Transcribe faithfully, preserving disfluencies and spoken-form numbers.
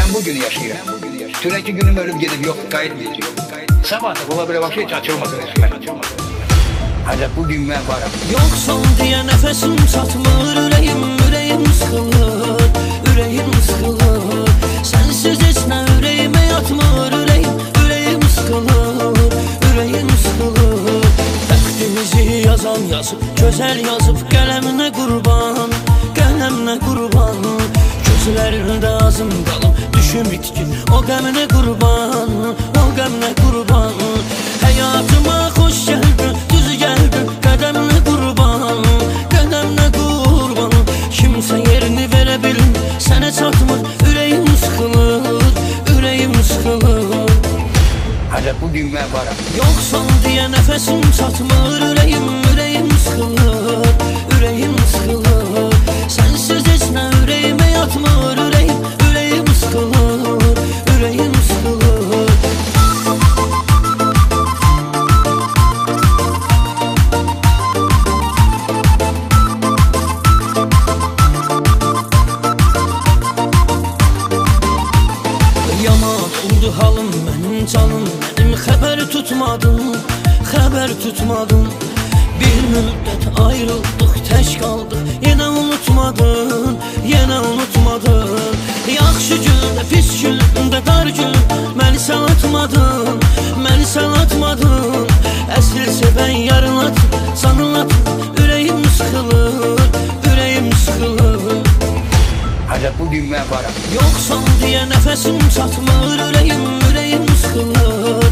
Ben bugünü yaşayıram. Dünənki günüm ölüb gedib yox, qayıtmayacaq. Sabah da ola bilər ki, heç açılmasın. Ancaq bugün mən varım. Yoksan diye nefesim çatmır, ürəyim, ürəyim sıxılır, ürəyim sıxılır. Sensiz heç nə ürəyimə yatmır, ürəyim, ürəyim sıxılır, ürəyim sıxılır. Bəxtimizi yazan yazıb, gözəl yazıb, qələminə qurban, qələminə qurban. Gözlərində azım qalım, düşüm itkin, o qəminə qurban, o qəminə qurban. Həyatıma xoş gəldin, düz gəldin, qədəminə qurban, qədəminə qurban. Kimsə yerini verə bilin, sənə çatmır, ürəyim sıxılır, ürəyim sıxılır. Ancaq bugün mən varım. Yoksan diye nefesim çatmır, ürəyim, ürəyim sıxılır, ürəyim sıxılır. Sensiz heç nə ürəyimə yatmır, ürəyim, ürəyim sıxılır, ürəyim sıxılır. Yaman oldu halım, mənim canım, mənim xəbər tutmadın, xəbər tutmadın. Bir müddət ayrıldıq, tək qaldıq, yenə unutmadın, yenə unutmadın. Yaxşı gündə, pis gündə, dar gün, məni sən atmadın, məni sən atmadın. Əsl sevən yarınlatın, sanılatın, ürəyim sıxılır, ürəyim sıxılır. Ancaq bugün mən varım. Yoksan diye nefesim çatmır, ürəyim, ürəyim sıxılır.